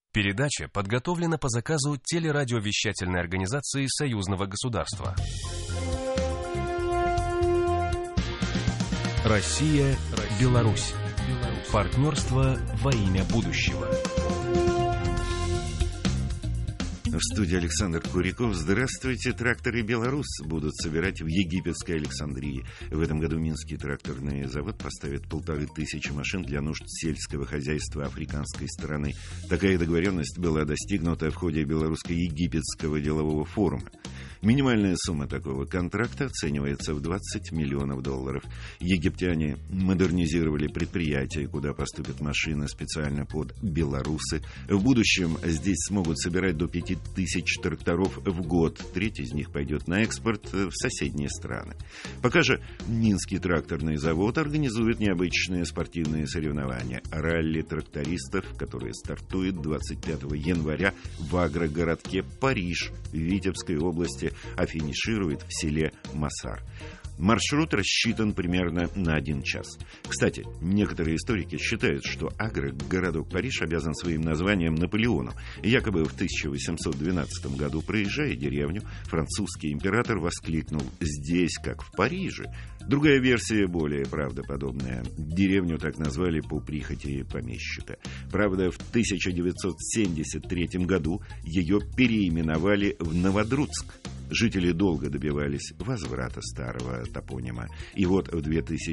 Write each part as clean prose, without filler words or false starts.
Передача подготовлена по заказу телерадиовещательной организации Союзного государства. Россия, Беларусь. Партнерство во имя будущего. В студии Александр Куриков. Здравствуйте. Тракторы «Беларусь» будут собирать в египетской Александрии. В этом году Минский тракторный завод поставит 1500 машин для нужд сельского хозяйства африканской страны. Такая договоренность была достигнута в ходе белорусско-египетского делового форума. Минимальная сумма такого контракта оценивается в $20 миллионов. Египтяне модернизировали предприятие, куда поступят машины специально под белорусы. В будущем здесь смогут собирать до 5000 тракторов в год. Треть из них пойдет на экспорт в соседние страны. Пока же Минский тракторный завод организует необычные спортивные соревнования. Ралли трактористов, которые стартует 25 января в агрогородке Париж в Витебской области, а финиширует в селе Масар. Маршрут рассчитан примерно на 1 час. Кстати, некоторые историки считают, что агрогородок Париж обязан своим названием Наполеону. Якобы в 1812 году, проезжая деревню, французский император воскликнул: «Здесь, как в Париже». Другая версия, более правдоподобная. Деревню так назвали по прихоти помещика. Правда, в 1973 году ее переименовали в Новодруцк. Жители долго добивались возврата старого топонима. И вот в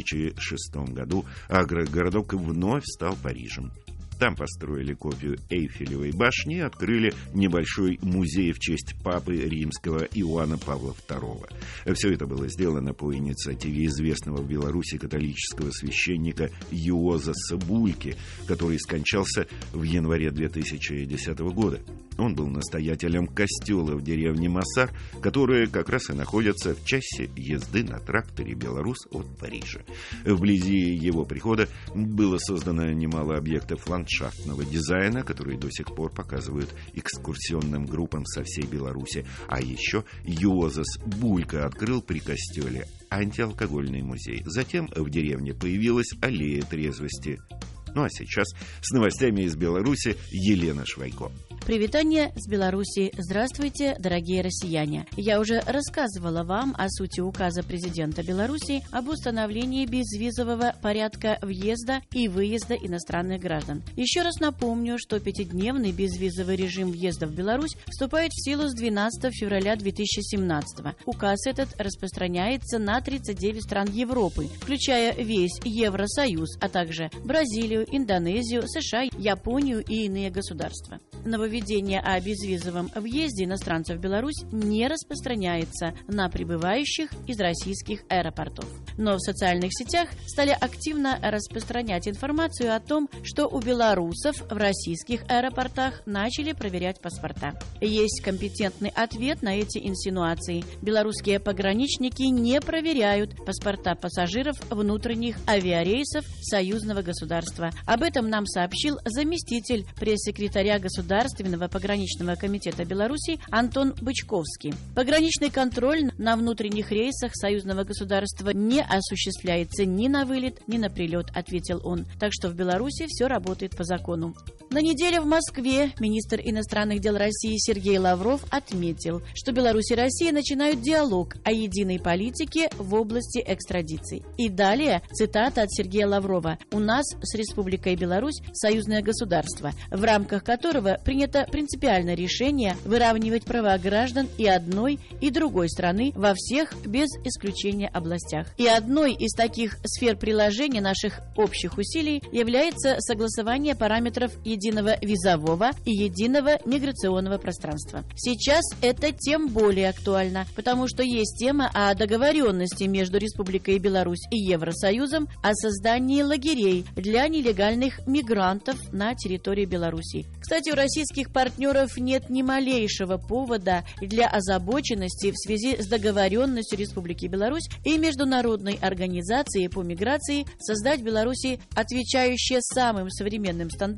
2006 году агрогородок вновь стал Парижем. Там построили копию Эйфелевой башни и открыли небольшой музей в честь папы римского Иоанна Павла II. Все это было сделано по инициативе известного в Беларуси католического священника Юозаса Бульки, который скончался в январе 2010 года. Он был настоятелем костела в деревне Масар, которая как раз и находится в часе езды на тракторе «Беларусь» от Парижа. Вблизи его прихода было создано немало объектов ландшафтного дизайна, которые до сих пор показывают экскурсионным группам со всей Беларуси. А еще Юозас Булька открыл при костеле антиалкогольный музей. Затем в деревне появилась аллея трезвости. Ну а сейчас с новостями из Беларуси Елена Швайко. Привитание с Беларуси. Здравствуйте, дорогие россияне. Я уже рассказывала вам о сути указа президента Беларуси об установлении безвизового порядка въезда и выезда иностранных граждан. Еще раз напомню, что 5-дневный безвизовый режим въезда в Беларусь вступает в силу с 12 февраля 2017 года. Указ этот распространяется на 39 стран Европы, включая весь Евросоюз, а также Бразилию, Индонезию, США, Японию и иные государства. Нововведение о безвизовом въезде иностранцев в Беларусь не распространяется на прибывающих из российских аэропортов. Но в социальных сетях стали активно распространять информацию о том, что у белорусов в российских аэропортах начали проверять паспорта. Есть компетентный ответ на эти инсинуации. Белорусские пограничники не проверяют паспорта пассажиров внутренних авиарейсов союзного государства. Об этом нам сообщил заместитель пресс-секретаря Государственного пограничного комитета Беларуси Антон Бычковский. Пограничный контроль на внутренних рейсах союзного государства не осуществляется ни на вылет, ни на прилет, ответил он. Так что в Беларуси все работает по закону. На неделе в Москве министр иностранных дел России Сергей Лавров отметил, что Беларусь и Россия начинают диалог о единой политике в области экстрадиции. И далее цитата от Сергея Лаврова: «У нас с Республикой Беларусь союзное государство, в рамках которого принято принципиальное решение выравнивать права граждан и одной, и другой страны во всех, без исключения, областях. И одной из таких сфер приложения наших общих усилий является согласование параметров единого визового и единого миграционного пространства. Сейчас это тем более актуально, потому что есть тема о договоренности между Республикой Беларусь и Евросоюзом о создании лагерей для нелегальных мигрантов на территории Беларуси. Кстати, у российских партнеров нет ни малейшего повода для озабоченности в связи с договоренностью Республики Беларусь и Международной организации по миграции создать в Беларуси отвечающее самым современным стандартам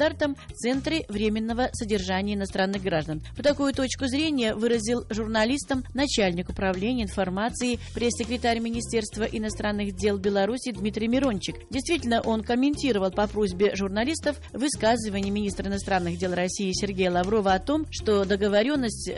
центры временного содержания иностранных граждан. Вот такую точку зрения выразил журналистам начальник управления информации, пресс-секретарь Министерства иностранных дел Беларуси Дмитрий Мирончик. Действительно, он комментировал по просьбе журналистов высказывание министра иностранных дел России Сергея Лаврова о том, что договоренность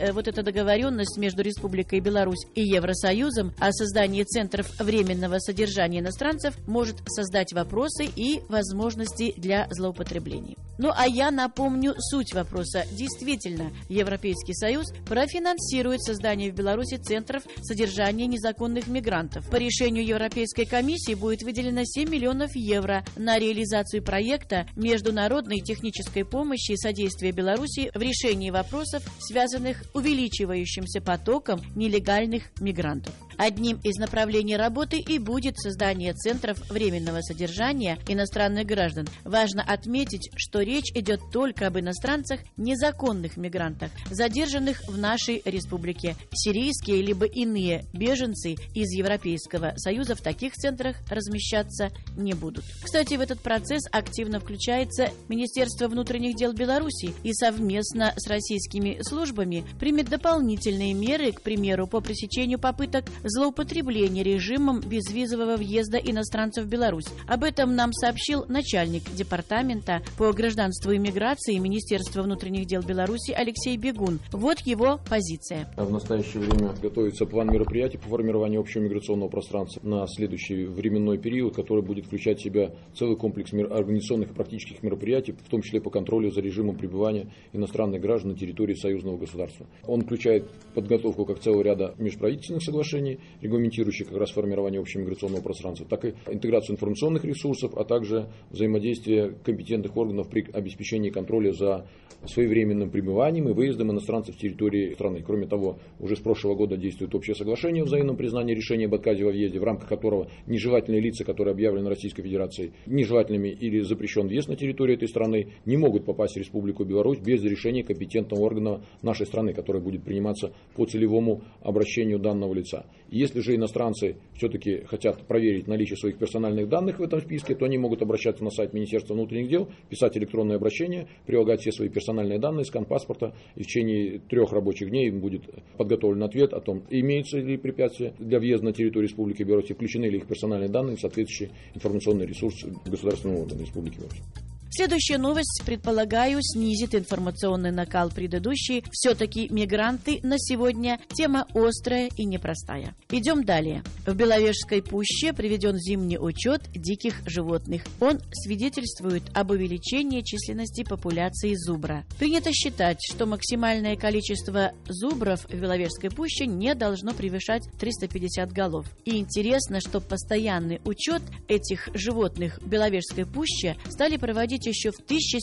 между Республикой Беларусь и Евросоюзом о создании центров временного содержания иностранцев может создать вопросы и возможности для злоупотреблений. Ну а я напомню суть вопроса. Действительно, Европейский Союз профинансирует создание в Беларуси центров содержания незаконных мигрантов. По решению Европейской комиссии будет выделено 7 миллионов евро на реализацию проекта международной технической помощи и содействия Беларуси в решении вопросов, связанных с увеличивающимся потоком нелегальных мигрантов. Одним из направлений работы и будет создание центров временного содержания иностранных граждан. Важно отметить, что речь идет только об иностранцах, незаконных мигрантах, задержанных в нашей республике. Сирийские либо иные беженцы из Европейского Союза в таких центрах размещаться не будут. Кстати, в этот процесс активно включается Министерство внутренних дел Беларуси и совместно с российскими службами примет дополнительные меры, к примеру, по пресечению попыток злоупотребления режимом безвизового въезда иностранцев в Беларусь. Об этом нам сообщил начальник департамента по гражданству и миграции Министерства внутренних дел Беларуси Алексей Бегун. Вот его позиция. В настоящее время готовится план мероприятий по формированию общего миграционного пространства на следующий временной период, который будет включать в себя целый комплекс организационных и практических мероприятий, в том числе по контролю за режимом пребывания иностранных граждан на территории союзного государства. Он включает подготовку как целого ряда межправительственных соглашений, регламентирующих как раз формирование общего миграционного пространства, так и интеграцию информационных ресурсов, а также взаимодействие компетентных органов при обеспечении контроля за своевременным пребыванием и выездом иностранцев с территории страны. Кроме того, уже с прошлого года действует общее соглашение о взаимном признании решения об отказе во въезде, в рамках которого нежелательные лица, которые объявлены Российской Федерацией нежелательными или запрещен въезд на территорию этой страны, не могут попасть в Республику Беларусь без решения компетентного органа нашей страны, которое будет приниматься по целевому обращению данного лица. И если же иностранцы все-таки хотят проверить наличие своих персональных данных в этом списке, то они могут обращаться на сайт Министерства внутренних дел, писать электронное обращение, прилагать все свои персональные данные, скан паспорта, и в течение 3 рабочих дней им будет подготовлен ответ о том, имеются ли препятствия для въезда на территорию Республики Беларусь, включены ли их персональные данные в соответствующий информационный ресурс государственного органа Республики Беларусь. Следующая новость, предполагаю, снизит информационный накал предыдущей. Все-таки мигранты на сегодня тема острая и непростая. Идем далее. В Беловежской пуще приведен зимний учет диких животных. Он свидетельствует об увеличении численности популяции зубра. Принято считать, что максимальное количество зубров в Беловежской пуще не должно превышать 350 голов. И интересно, что постоянный учет этих животных в Беловежской пуще стали проводить еще в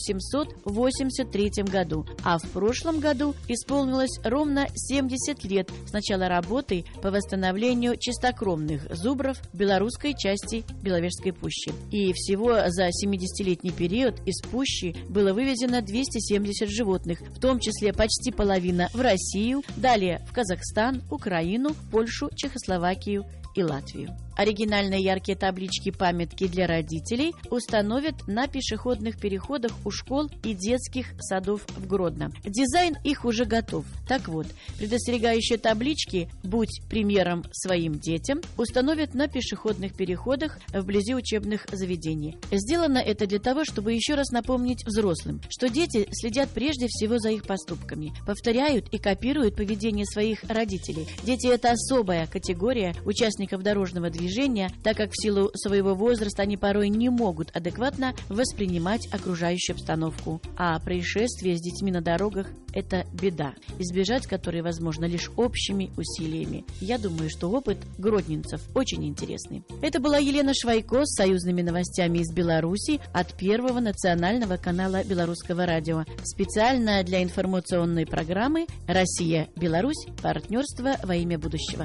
1783 году, а в прошлом году исполнилось ровно 70 лет с начала работы по восстановлению чистокровных зубров в белорусской части Беловежской пущи. И всего за 70-летний период из пущи было вывезено 270 животных, в том числе почти половина в Россию, далее в Казахстан, Украину, Польшу, Чехословакию и Латвию. Оригинальные яркие таблички-памятки для родителей установят на пешеходных переходах у школ и детских садов в Гродно. Дизайн их уже готов. Так вот, предостерегающие таблички «Будь примером своим детям» установят на пешеходных переходах вблизи учебных заведений. Сделано это для того, чтобы еще раз напомнить взрослым, что дети следят прежде всего за их поступками, повторяют и копируют поведение своих родителей. Дети – это особая категория участников дорожного движения, так как в силу своего возраста они порой не могут адекватно воспринимать окружающую обстановку. А происшествия с детьми на дорогах – это беда, избежать которой возможно лишь общими усилиями. Я думаю, что опыт гродненцев очень интересный. Это была Елена Швайко с союзными новостями из Беларуси от Первого национального канала Белорусского радио. Специально для информационной программы «Россия-Беларусь. Партнерство во имя будущего».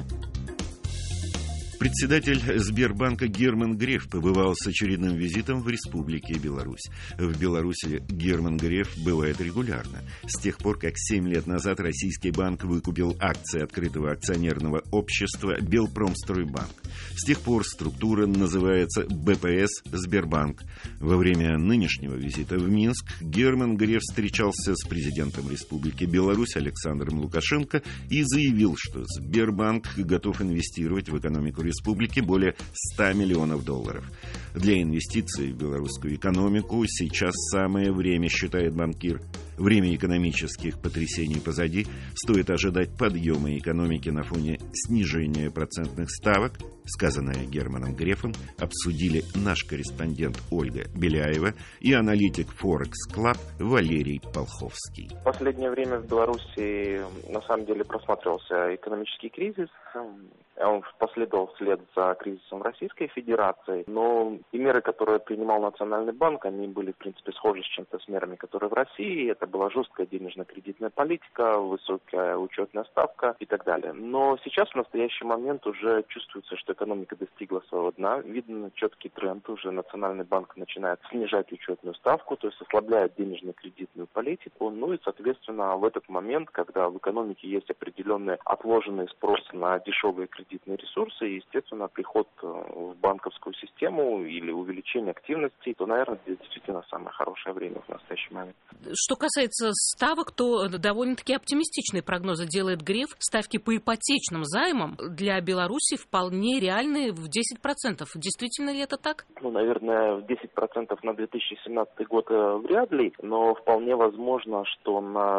Председатель Сбербанка Герман Греф побывал с очередным визитом в Республике Беларусь. В Беларуси Герман Греф бывает регулярно. С тех пор, как 7 лет назад российский банк выкупил акции открытого акционерного общества «Белпромстройбанк». С тех пор структура называется БПС «Сбербанк». Во время нынешнего визита в Минск Герман Греф встречался с президентом Республики Беларусь Александром Лукашенко и заявил, что Сбербанк готов инвестировать в экономику республики более $100 миллионов. Для инвестиций в белорусскую экономику сейчас самое время, считает банкир. Время экономических потрясений позади, стоит ожидать подъема экономики на фоне снижения процентных ставок. Сказанное Германом Грефом обсудили наш корреспондент Ольга Беляева и аналитик Forex Club Валерий Полховский. В последнее время в Беларуси на самом деле просматривался экономический кризис. Он последовал вслед за кризисом Российской Федерации, но и меры, которые принимал Национальный банк, они были, в принципе, схожи с чем-то с мерами, которые в России. Это была жесткая денежно-кредитная политика, высокая учетная ставка и так далее. Но сейчас, в настоящий момент, уже чувствуется, что экономика достигла своего дна. Видно четкий тренд. Уже Национальный банк начинает снижать учетную ставку, то есть ослабляет денежно-кредитную политику. Ну и, соответственно, в этот момент, когда в экономике есть определенный отложенный спрос на дешевые кредитные ресурсы, и, естественно, приход в банковскую систему или увеличение активности, то, наверное, это действительно самое хорошее время в настоящий момент. Что касается ставок, то довольно-таки оптимистичные прогнозы делает Греф. Ставки по ипотечным займам для Беларуси вполне реальные в 10%. Действительно ли это так? Наверное, в 10% на 2017 год вряд ли, но вполне возможно, что на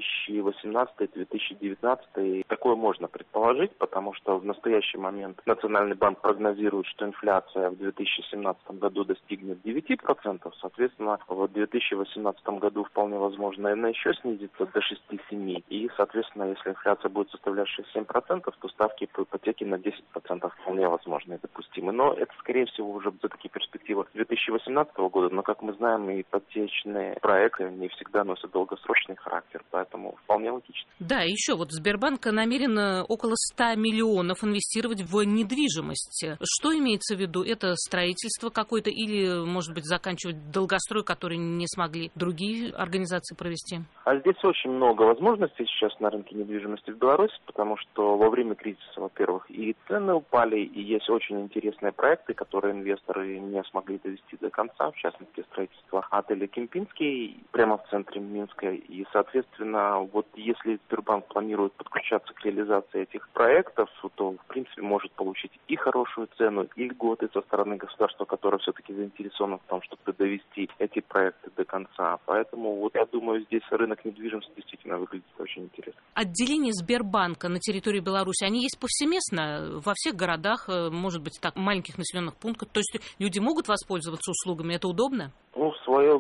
2018-2019 такое можно предположить, потому что в настоящий момент Национальный банк прогнозирует, что инфляция в 2017 году достигнет 9%, соответственно, в 2018 году вполне возможно она еще снизится до 6-7%, и, соответственно, если инфляция будет составлять 6-7%, то ставки по ипотеке на 10% вполне возможны и допустимы. Но это, скорее всего, уже за такие перспективы 2018 года, но, как мы знаем, ипотечные проекты не всегда носят долгосрочный характер, поэтому вполне логично. Да, еще вот Сбербанк намерен около 100 миллионов инвестировать в недвижимость. Что имеется в виду? Это строительство какое-то или, может быть, заканчивать долгострой, который не смогли другие организации провести? А здесь очень много возможностей сейчас на рынке недвижимости в Беларуси, потому что во время кризиса, во-первых, и цены упали, и есть очень интересные проекты, которые инвесторы не смогли довести до конца, в частности, строительство отеля «Кемпинский» прямо в центре Минска. И, соответственно, вот если Сбербанк планирует подключаться к реализации этих проектов, то, в принципе, может получить и хорошую цену, и льготы со стороны государства, которое все-таки заинтересовано в том, чтобы довести эти проекты до конца. Поэтому, вот я думаю, здесь рынок недвижимости действительно выглядит очень интересно. Отделения Сбербанка на территории Беларуси, они есть повсеместно во всех городах, может быть, так, маленьких населенных пунктах. То есть люди могут воспользоваться услугами, это удобно? В свое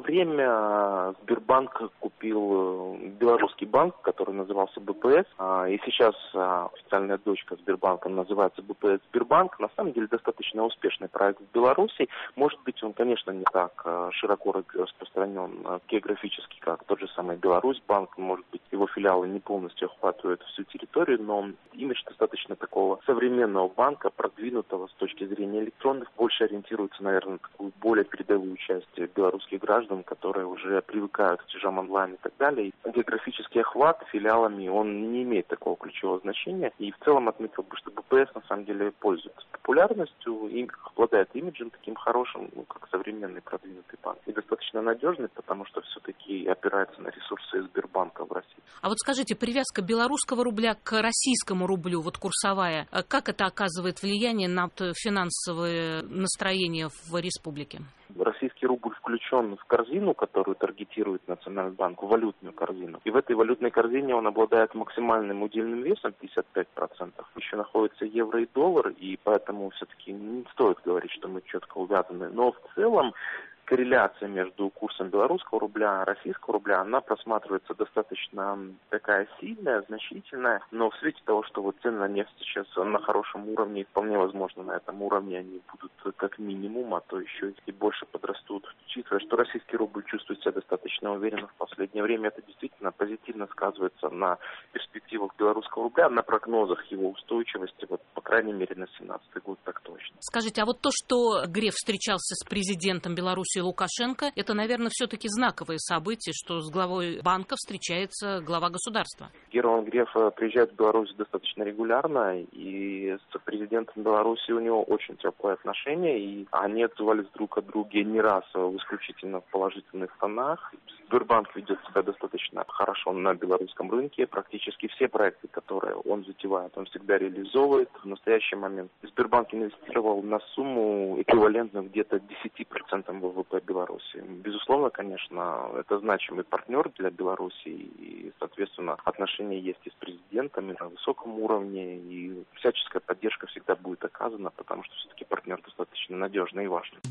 время Сбербанк купил белорусский банк, который назывался БПС, и сейчас официальная дочка Сбербанка называется БПС Сбербанк. На самом деле достаточно успешный проект в Беларуси. Может быть, он, конечно, не так широко распространен географически, как тот же самый Беларусьбанк. Может быть, его филиалы не полностью охватывают всю территорию, но имидж достаточно такого современного банка, продвинутого с точки зрения электронных, больше ориентируется, наверное, на такую более передовую часть белорусских граждан, которые уже привыкают к платежам онлайн и так далее. И географический охват филиалами, он не имеет такого ключевого значения. И в целом отметил бы, что БПС на самом деле пользуется популярностью и обладает имиджем таким хорошим, как современный продвинутый банк. И достаточно надежный, потому что все-таки опирается на ресурсы Сбербанка в России. А вот скажите, привязка белорусского рубля к российскому рублю, вот курсовая, как это оказывает влияние на финансовое настроение в республике? Российский рубль включен в корзину, которую таргетирует Национальный банк, в валютную корзину. И в этой валютной корзине он обладает максимальным удельным весом 55%. Еще находится евро и доллар, и поэтому все-таки не стоит говорить, что мы четко увязаны. Но в целом корреляция между курсом белорусского рубля и российского рубля, она просматривается достаточно такая сильная, значительная, но в свете того, что вот цены на нефть сейчас на хорошем уровне, и вполне возможно на этом уровне они будут как минимум, а то еще и больше подрастут. Учитывая, что российский рубль чувствует себя достаточно уверенно в последнее время, это действительно позитивно сказывается на перспективах белорусского рубля, на прогнозах его устойчивости, вот по крайней мере на 2017 год так точно. Скажите, а вот то, что Греф встречался с президентом Беларуси встречи Лукашенко. Это, наверное, все-таки знаковое событие, что с главой банка встречается глава государства. Герман Греф приезжает в Беларусь достаточно регулярно, и с президентом Беларуси у него очень теплые отношения, и они отзывались друг о друге не раз в исключительно положительных тонах. Сбербанк ведет себя достаточно хорошо на белорусском рынке. Практически все проекты, которые он затевает, он всегда реализовывает. В настоящий момент Сбербанк инвестировал на сумму эквивалентную где-то 10% ВВП Беларуси. Безусловно, конечно, это значимый партнер для Беларуси, и, соответственно, отношения есть и с президентом, и на высоком уровне, и всяческая поддержка всегда будет оказана, потому что все-таки партнер достаточно надежный и важный.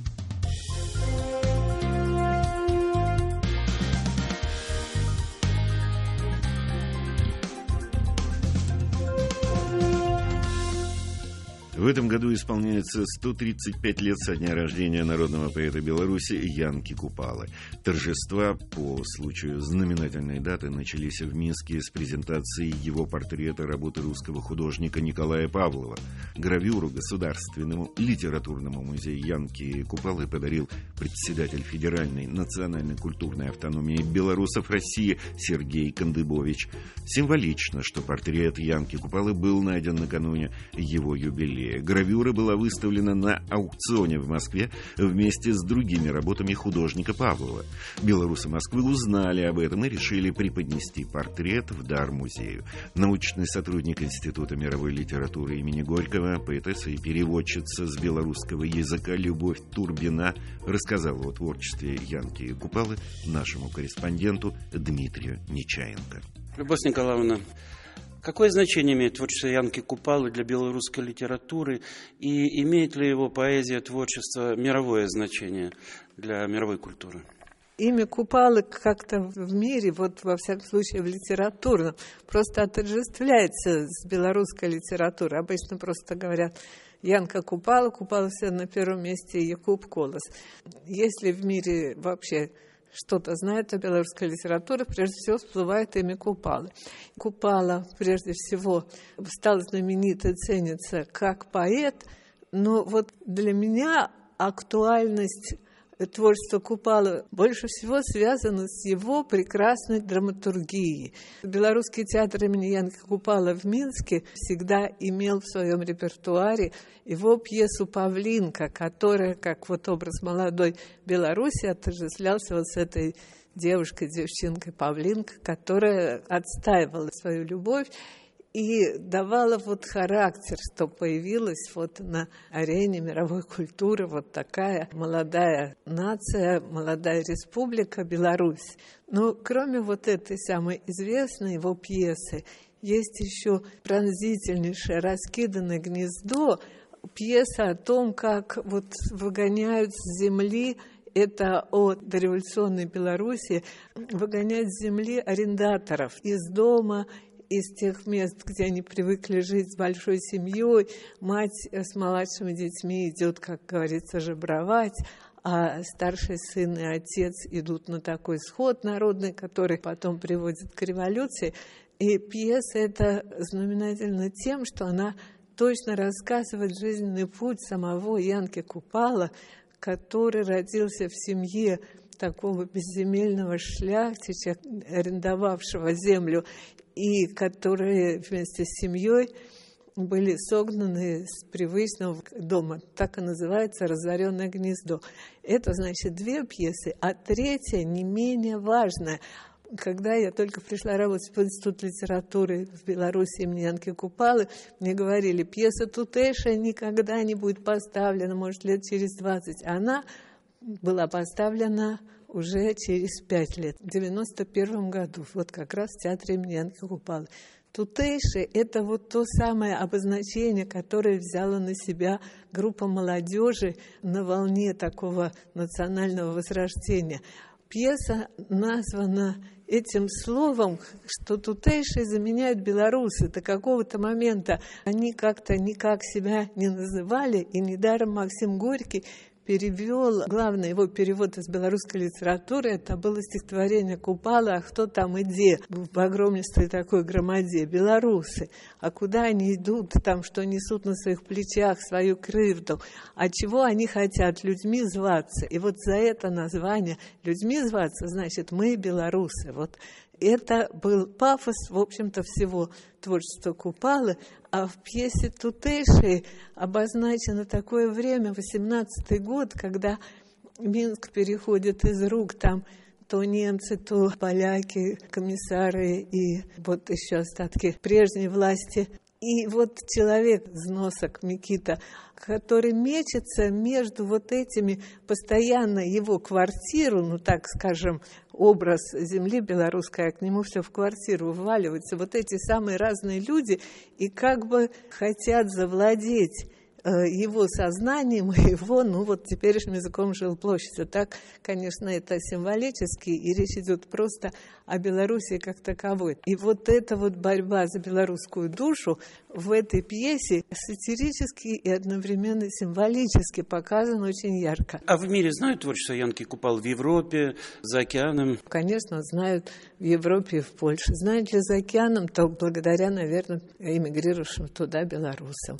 В этом году исполняется 135 лет со дня рождения народного поэта Беларуси Янки Купалы. Торжества по случаю знаменательной даты начались в Минске с презентацией его портрета работы русского художника Николая Павлова. Гравюру Государственному литературному музею Янки Купалы подарил председатель Федеральной национальной культурной автономии белорусов России Сергей Кандыбович. Символично, что портрет Янки Купалы был найден накануне его юбилея. Гравюра была выставлена на аукционе в Москве вместе с другими работами художника Павлова. Белорусы Москвы узнали об этом и решили преподнести портрет в дар музею. Научный сотрудник Института мировой литературы имени Горького, поэтесса и переводчица с белорусского языка Любовь Турбина рассказала о творчестве Янки Купалы нашему корреспонденту Дмитрию Нечаенко. Любовь Николаевна, какое значение имеет творчество Янки Купалы для белорусской литературы, и имеет ли его поэзия, творчество мировое значение для мировой культуры? Имя Купалы как-то в мире, вот во всяком случае в литературном, просто отождествляется с белорусской литературой. Обычно просто говорят Янка Купала, Купала все на первом месте, Якуб Колос. Если в мире вообще что-то знает о белорусской литературе, прежде всего всплывает имя Купалы. Купала, прежде всего, стал знаменит и ценится как поэт, но вот для меня актуальность творчество Купалы больше всего связано с его прекрасной драматургией. Белорусский театр имени Янки Купалы в Минске всегда имел в своем репертуаре его пьесу «Павлинка», которая, как вот образ молодой Беларуси, отождествлялся вот с этой девушкой Павлинка, которая отстаивала свою любовь и давала вот характер, что появилась вот на арене мировой культуры вот такая молодая нация, молодая республика Беларусь. Но кроме вот этой самой известной его пьесы, есть еще пронзительнейшее «Раскиданное гнездо», пьеса о том, как вот выгоняют с земли, это о дореволюционной Беларуси, выгоняют с земли арендаторов из дома, из тех мест, где они привыкли жить с большой семьей. Мать с младшими детьми идет, как говорится, жебровать, а старший сын и отец идут на такой сход народный, который потом приводит к революции. И пьеса эта знаменательна тем, что она точно рассказывает жизненный путь самого Янки Купала, который родился в семье такого безземельного шляхтича, арендовавшего землю, и которые вместе с семьей были согнаны с привычного дома. Так и называется «Разоренное гнездо». Это, значит, две пьесы, а третья не менее важная. Когда я только пришла работать в Институт литературы в Беларуси имени Янки Купалы, мне говорили, пьеса тутейшая никогда не будет поставлена, может, лет через 20. Она была поставлена уже через 5 лет, в 91 году, вот как раз в театре имени Янки Купалы. Тутейший – это вот то самое обозначение, которое взяла на себя группа молодежи на волне такого национального возрождения. Пьеса названа этим словом, что тутейшие заменяют белорусы. До какого-то момента они как-то никак себя не называли, и недаром Максим Горький перевел, главный его перевод из белорусской литературы, это было стихотворение Купала «А кто там иде?» в огромнейшей такой громаде. Белорусы. А куда они идут, там, что несут на своих плечах свою крывду? А чего они хотят? Людьми зваться. И вот за это название «Людьми зваться» значит «Мы белорусы». Вот это был пафос, в общем-то, всего творчества Купалы, а в пьесе «Тутейшей» обозначено такое время, 18-й год, когда Минск переходит из рук там то немцы, то поляки, комиссары и вот еще остатки прежней власти. И вот человек, Зносок Микита, который мечется между вот этими, постоянно его квартиру, ну так скажем, образ земли белорусской, а к нему все в квартиру вваливается, вот эти самые разные люди, и как бы хотят завладеть его сознанием, его, ну вот теперешним языком жилплощади. Так, конечно, это символически, и речь идет просто о Белоруссии как таковой. И вот эта вот борьба за белорусскую душу в этой пьесе сатирически и одновременно символически показана очень ярко. А в мире знают творчество Янки Купал в Европе, за океаном? Конечно, знают в Европе и в Польше. Знают ли за океаном, то благодаря, наверное, эмигрировавшим туда белорусам.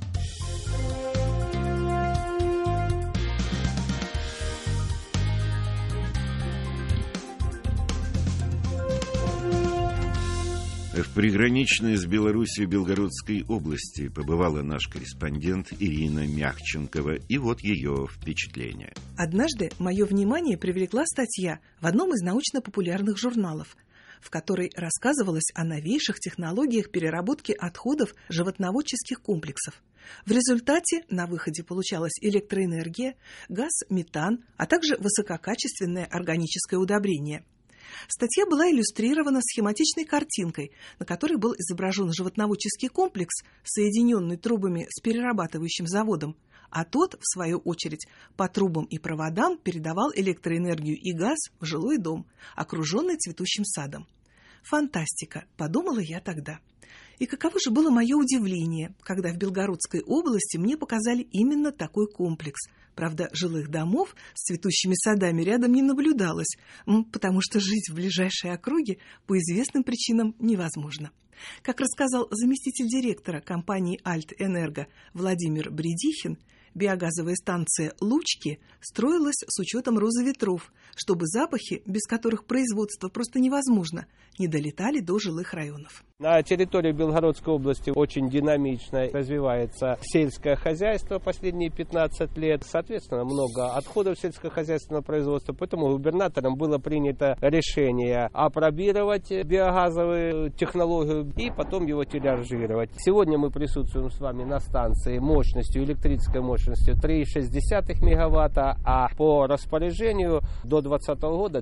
В приграничной с Белоруссией Белгородской области побывала наш корреспондент Ирина Мяхченкова, и вот ее впечатление. Однажды мое внимание привлекла статья в одном из научно-популярных журналов, в которой рассказывалось о новейших технологиях переработки отходов животноводческих комплексов. В результате на выходе получалась электроэнергия, газ, метан, а также высококачественное органическое удобрение. Статья была иллюстрирована схематичной картинкой, на которой был изображен животноводческий комплекс, соединенный трубами с перерабатывающим заводом, а тот, в свою очередь, по трубам и проводам передавал электроэнергию и газ в жилой дом, окруженный цветущим садом. «Фантастика», — подумала я тогда. И каково же было мое удивление, когда в Белгородской области мне показали именно такой комплекс. Правда, жилых домов с цветущими садами рядом не наблюдалось, потому что жить в ближайшей округе по известным причинам невозможно. Как рассказал заместитель директора компании «Альтэнерго» Владимир Бредихин, биогазовая станция «Лучки» строилась с учетом розы ветров, чтобы запахи, без которых производство просто невозможно, не долетали до жилых районов. На территории Белгородской области очень динамично развивается сельское хозяйство последние 15 лет. Соответственно, много отходов сельскохозяйственного производства. Поэтому губернатором было принято решение апробировать биогазовую технологию и потом его тиражировать. Сегодня мы присутствуем с вами на станции мощностью, электрической мощностью 3,6 мегаватта, а по распоряжению до 2020 года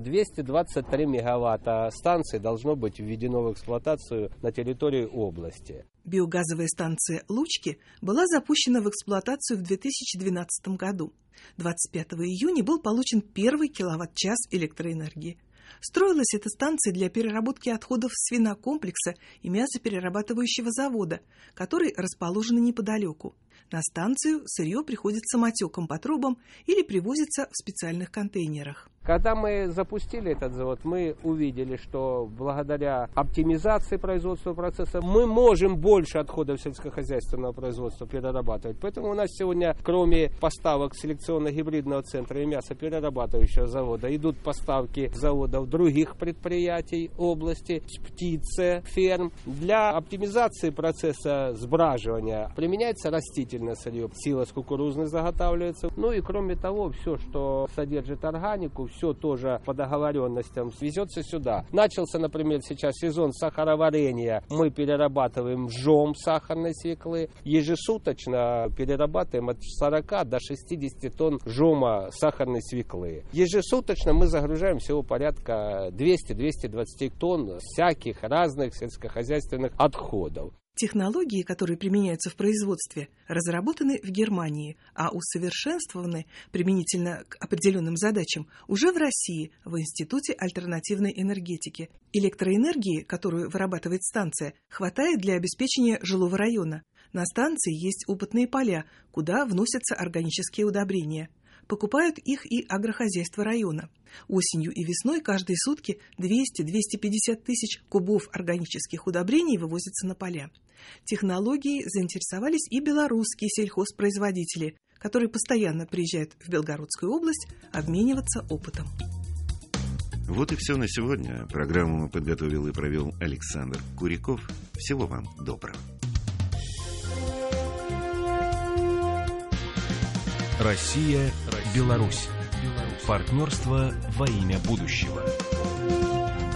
223 мегаватта станций должно быть введено в эксплуатацию на территории области. Биогазовая станция «Лучки» была запущена в эксплуатацию в 2012 году. 25 июня был получен первый киловатт-час электроэнергии. Строилась эта станция для переработки отходов свинокомплекса и мясоперерабатывающего завода, который расположен неподалеку. На станцию сырье приходит самотеком по трубам или привозится в специальных контейнерах. Когда мы запустили этот завод, мы увидели, что благодаря оптимизации производственного процесса мы можем больше отходов сельскохозяйственного производства перерабатывать. Поэтому у нас сегодня, кроме поставок селекционно-гибридного центра и мясоперерабатывающего завода, идут поставки заводов других предприятий области, птицы, ферм. Для оптимизации процесса сбраживания применяется растительное сырье. Силос кукурузный заготавливается. Ну и кроме того, все, что содержит органику, все тоже по договоренностям везется сюда. Начался, например, сейчас сезон сахароварения. Мы перерабатываем жом сахарной свеклы. Ежесуточно перерабатываем от 40 до 60 тонн жома сахарной свеклы. Ежесуточно мы загружаем всего порядка 200-220 тонн всяких разных сельскохозяйственных отходов. Технологии, которые применяются в производстве, разработаны в Германии, а усовершенствованы применительно к определенным задачам уже в России, в Институте альтернативной энергетики. Электроэнергии, которую вырабатывает станция, хватает для обеспечения жилого района. На станции есть опытные поля, куда вносятся органические удобрения. Покупают их и агрохозяйства района. Осенью и весной каждые сутки 200-250 тысяч кубов органических удобрений вывозятся на поля. Технологией заинтересовались и белорусские сельхозпроизводители, которые постоянно приезжают в Белгородскую область обмениваться опытом. Вот и все на сегодня. Программу подготовил и провел Александр Куриков. Всего вам доброго. Россия, Беларусь. Партнерство во имя будущего.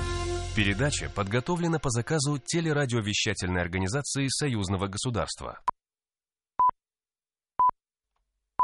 Передача подготовлена по заказу телерадиовещательной организации Союзного государства.